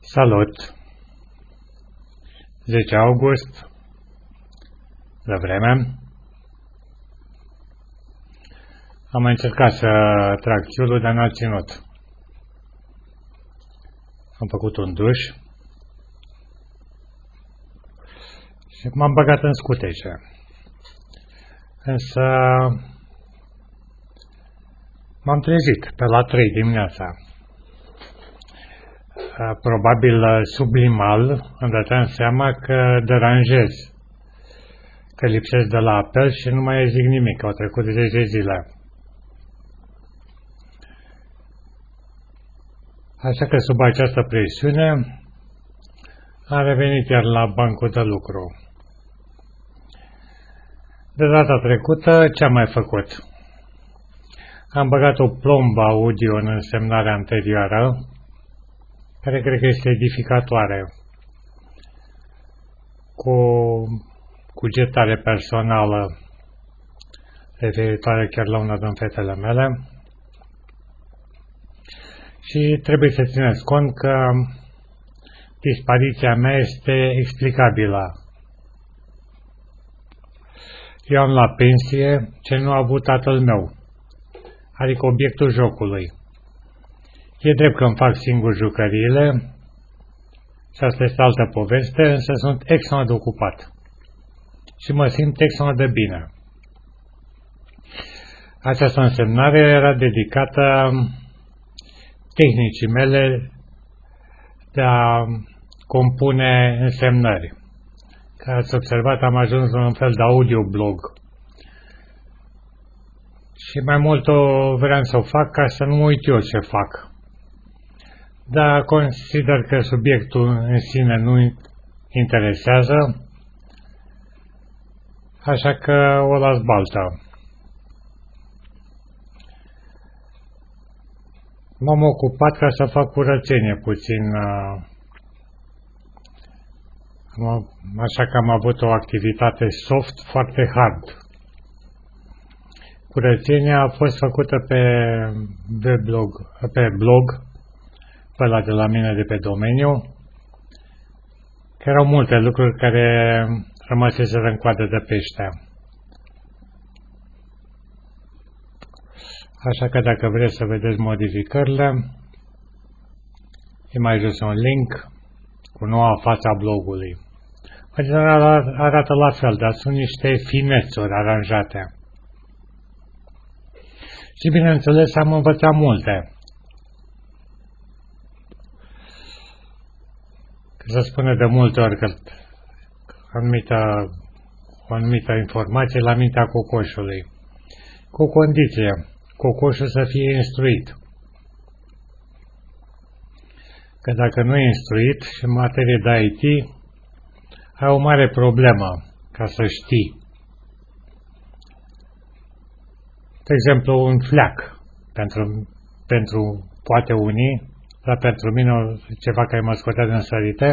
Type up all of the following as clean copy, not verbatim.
Salut! 10 august, de vreme. Am încercat să trag chiulul, dar n-a ținut. Am făcut un duș și m-am băgat în scutece. Însă m-am trezit pe la 3 dimineața. Probabil sublimal îmi dăteam seama că deranjez, că lipsesc de la apel și nu mai zic nimic, au trecut 10 zile. Așa că sub această presiune am revenit iar la bancul de lucru. De data trecută, ce am mai făcut? Am băgat o plombă audio în însemnarea anterioară, care cred că este edificatoare, cu cugetare personală referitoare chiar la una din fetele mele. Și trebuie să țineți cont că dispariția mea este explicabilă. Eu am la pensie ce nu a avut tatăl meu, adică obiectul jocului. E drept că îmi fac singur jucăriile și asta este altă poveste, însă sunt extrem de ocupat și mă simt extrem de bine. Această însemnare era dedicată tehnicii mele de a compune însemnări. Ca ați observat, am ajuns la un fel de audioblog. Și mai mult vreau să o fac ca să nu uit eu ce fac. Dar consider că subiectul în sine nu interesează, așa că o las baltă. M-am ocupat ca să fac curățenie puțin, așa că am avut o activitate soft foarte hard. Curățenia a fost făcută pe blog, pe ăla de la mine de pe domeniu, că erau multe lucruri care rămăseseră în coadă de pește. Așa că dacă vreți să vedeți modificările, e mai jos un link cu noua față a blogului. Arată la fel, dar sunt niște finețuri aranjate. Și bineînțeles am învățat multe. Se spune de multe ori că o anumită informație la mintea cocoșului. Cu condiție, cocoșul să fie instruit. Că dacă nu e instruit și în materie de IT, ai o mare problemă ca să știi. De exemplu, un fleac pentru poate unii, dar pentru mine ceva care mă scotea din sărite,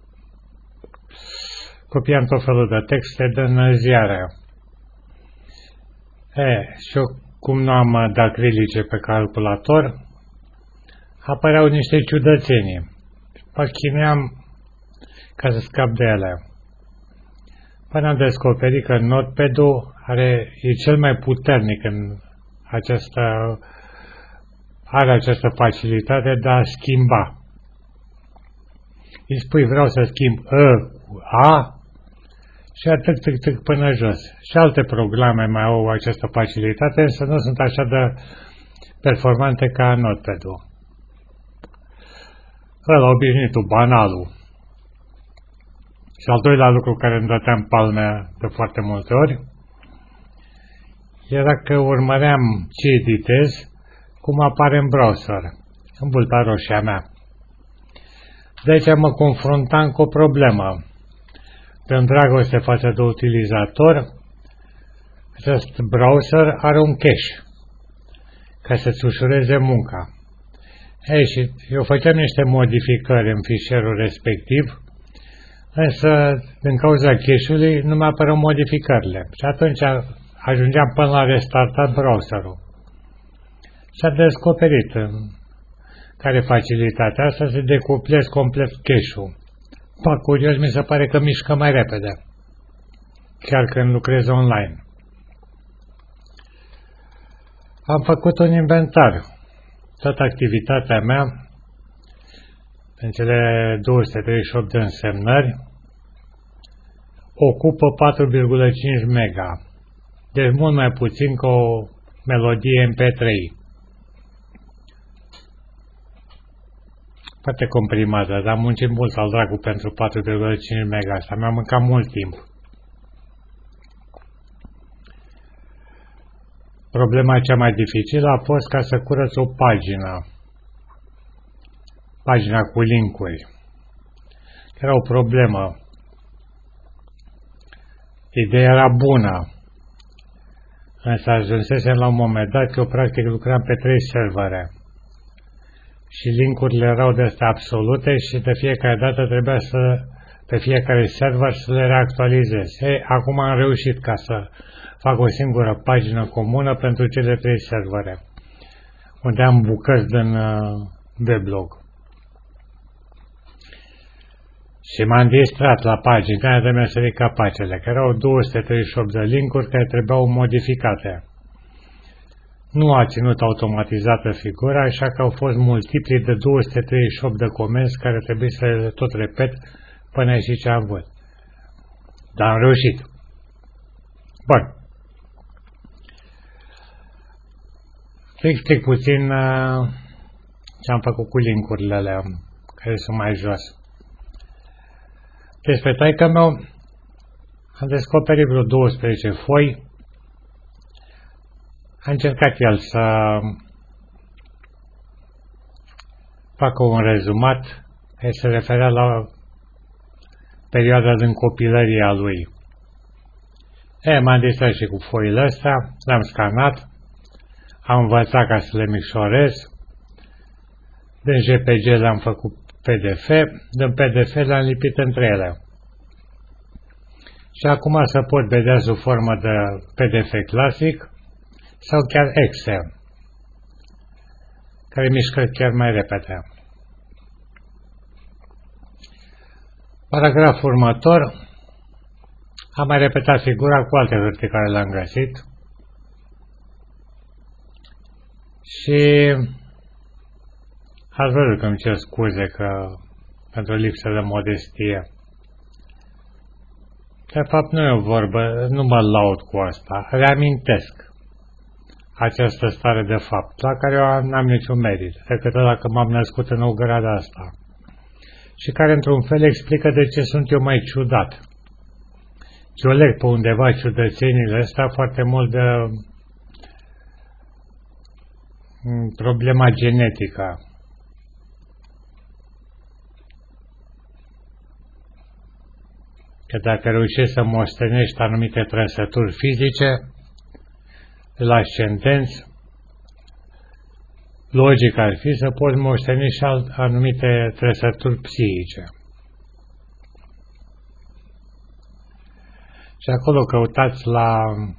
copiam tot felul de texte din ziare. Și eu, cum nu am de acrilice pe calculator, apăreau niște ciudățenii. Mă chinuiam ca să scap de ele. Până am descoperit că Notepad-ul e cel mai puternic în are această facilitate de a schimba. Îi spui vreau să schimb A și tic până jos. Și alte programe mai au această facilitate, însă nu sunt așa de performante ca Notepad-ul. Ăla obișnuitul, banalul. Și al doilea lucru care îmi dăteam palme de foarte multe ori era că urmăream ce editez, cum apare în browser, în bulta roșie a mea. De aici mă confruntam cu o problemă. În dragoste față de utilizator, acest browser are un cache ca să-ți ușureze munca. Și eu făceam niște modificări în fișierul respectiv, însă din cauza cache-ului nu mi apăreau modificările. Și atunci ajungeam până la restartat browserul. Și a descoperit care facilitatea asta să decuplezi complet cache-ul. Curios, mi se pare că mișcă mai repede, chiar când lucrez online. Am făcut un inventar. Toată activitatea mea, în cele 238 de însemnări, ocupă 4,5 mega. Deci mult mai puțin ca o melodie MP3. Foarte comprimată, dar am muncit mult al dracu pentru 4,5 mega. Asta mi-a mâncat mult timp. Problema cea mai dificilă a fost ca să curăț o pagină. Pagina cu linkuri. Era o problemă. Ideea era bună. Însă ajunsesem la un moment dat că eu practic lucram pe 3 servere. Și linkurile erau de astea absolute și de fiecare dată trebuia pe fiecare server să le reactualizez. Acum am reușit ca să fac o singură pagină comună pentru cele 3 servere, unde am bucăți din weblog. Și m-am distrat la pagina de mi-a capacele, că erau 238 de linkuri care trebuiau modificate. Nu a ținut automatizată figura, așa că au fost multipli de 238 de comenzi care trebuie să le tot repet până și ce am văzut. Dar am reușit. Bun. Să explic puțin ce am făcut cu linkurile alea, care sunt mai jos. Despre taică meu am descoperit vreo 12 foi. A încercat el să facă un rezumat care se referea la perioada din copilăria lui. M-am distrat și cu foile astea, le-am scanat, am învățat ca să le micșorez, din JPG le-am făcut PDF, din PDF le-am lipit între ele. Și acum se pot vedea sub formă de PDF clasic sau chiar Excel, care mișcă chiar mai repede. Paragraful următor, am mai repetat figura cu alte hârtii care le-am găsit și ați văzut că îmi cer scuze pentru lipsă de modestie. De fapt nu e o vorbă, nu mă laud cu asta, reamintesc această stare de fapt, la care eu n-am niciun merit, decât dacă m-am născut în ograda asta, și care într-un fel explică de ce sunt eu mai ciudat. Eu leg pe undeva ciudățenile astea foarte mult de problema genetică. Că dacă reușești să moștenești anumite trăsături fizice, la ascendenți, logic ar fi să poți moșteni și anumite trăsături psihice. Și acolo căutați la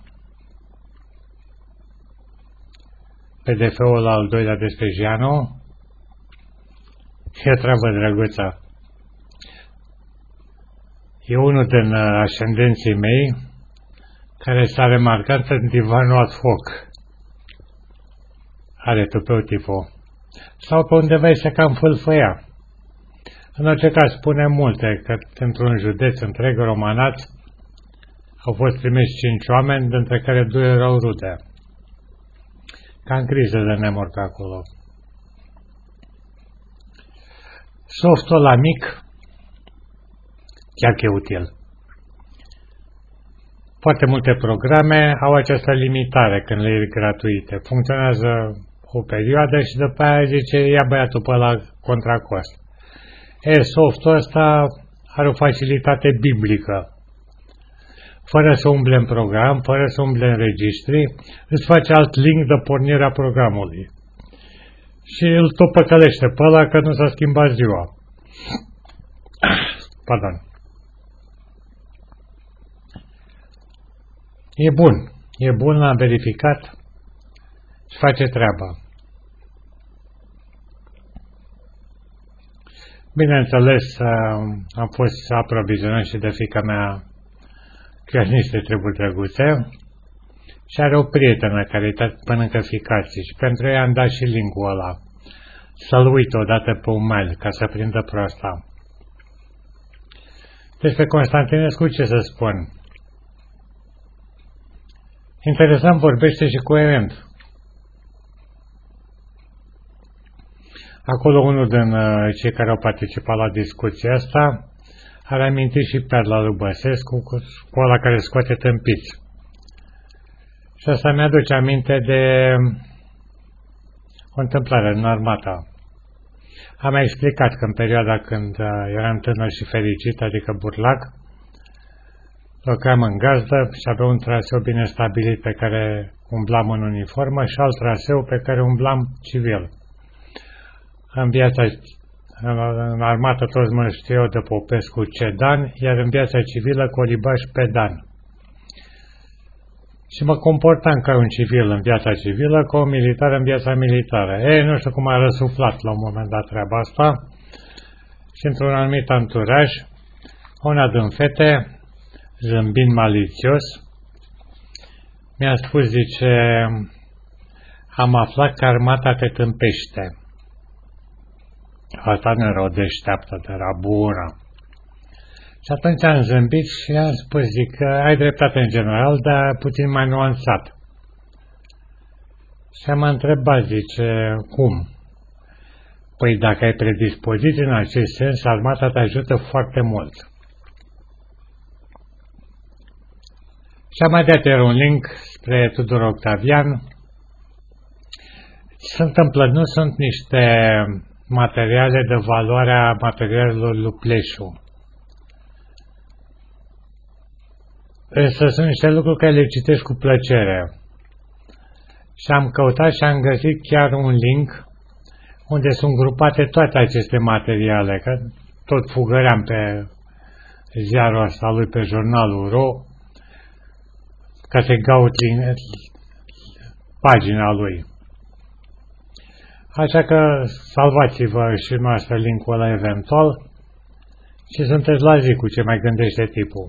PDF-ul al doilea despre Giano, e treabă drăguță. E unul din ascendenții mei care s-a remarcat în divanul ad hoc. Are tupeu tipul. Sau pe undeva se cam fâlfăia. În orice caz spune multe că într-un județ întreg romanat au fost trimiși 5 oameni, dintre care 2 erau rude. Ca în criză de nemur pe acolo. Softul la mic, chiar că e util. Foarte multe programe au această limitare când le iei gratuite. Funcționează o perioadă și după aia zice, ia băiatul pe la contracost. Softul ăsta are o facilitate biblică. Fără să umble în program, fără să umble în registri, îți face alt link de pornire a programului. Și îl tot păcălește pe ăla că nu s-a schimbat ziua. Pardon. E bun, l-am verificat și face treaba. Bineînțeles, am fost aprovizionat și de fiica mea chiar niște treburi drăguțe și are o prietenă care mănâncă ficații și pentru ea am dat și link-ul ăla. Să-l uit odată pe un mail ca să prindă proasta. Despre Constantinescu ce să spun? Interesant, vorbește și coerent. Acolo unul din cei care au participat la discuția asta a reamintit și Perla lui Băsescu cu ăla care scoate tâmpiți. Și asta mi-aduce aminte de o întâmplare în armata. Am mai explicat că în perioada când eram tânăr și fericit, adică burlac, lucram în gazdă și avea un traseu bine stabilit pe care umblam în uniformă și alt traseu pe care umblam civil. În armată toți mă știau de Popescu Cedan, iar în viața civilă Colibaș Pedan. Și mă comportam ca un civil în viața civilă, ca un militar în viața militară. Ei, nu știu cum a răsuflat la un moment dat treaba asta și într-un anumit anturaj, una din fete, zâmbind malițios, mi-a spus, zice, am aflat că armata te tâmpește. Asta nu era o deșteaptă, era bună. Și atunci am zâmbit și am spus, zic, că ai dreptate în general, dar puțin mai nuanțat. Și am întrebat, zice, cum? Păi dacă ai predispoziții în acest sens, armata te ajută foarte mult. Și am mai dat iar un link spre Tudor Octavian. Ce se întâmplă? Nu sunt niște materiale de valoare a materialelor lui Pleșu. Însă sunt niște lucruri care le citesc cu plăcere. Și am căutat și am găsit chiar un link unde sunt grupate toate aceste materiale, că tot fugăream pe ziarul ăsta lui, pe jurnalul RO, ca să caut pagina lui. Așa că salvați-vă și noastră link-ul ăla eventual și sunteți la zi cu ce mai gândește tipul.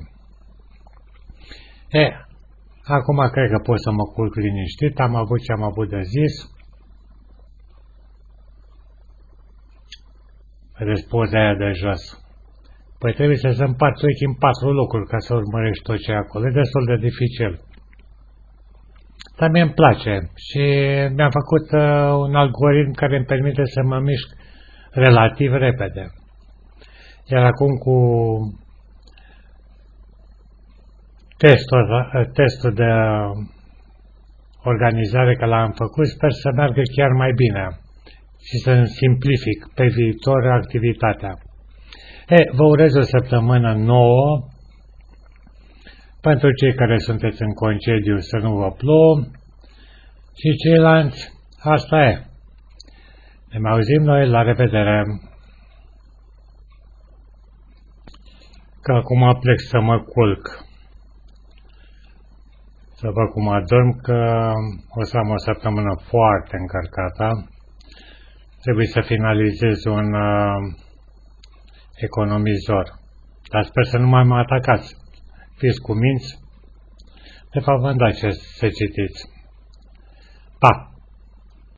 Acum cred că pot să mă culc liniștit, am avut ce am avut de zis. Vedeți poza aia de jos. Păi trebuie să se împart ochii în 4 locuri ca să urmărești tot ce e acolo. E destul de dificil. Dar mie îmi place și mi-am făcut un algoritm care îmi permite să mă mișc relativ repede. Iar acum cu testul de organizare că l-am făcut, sper să meargă chiar mai bine și să simplific pe viitor activitatea. Vă urez o săptămână nouă. Pentru cei care sunteți în concediu să nu vă plouă și ceilalți, asta e. Ne mai auzim noi, la revedere. Că acum plec să mă culc. Să văd cum adorm, că o să am o săptămână foarte încărcată. Trebuie să finalizez un economizor. Dar sper să nu mai mă atacați. Fiți cuminți. De fapt, v-am dat ce să citiți. Pa!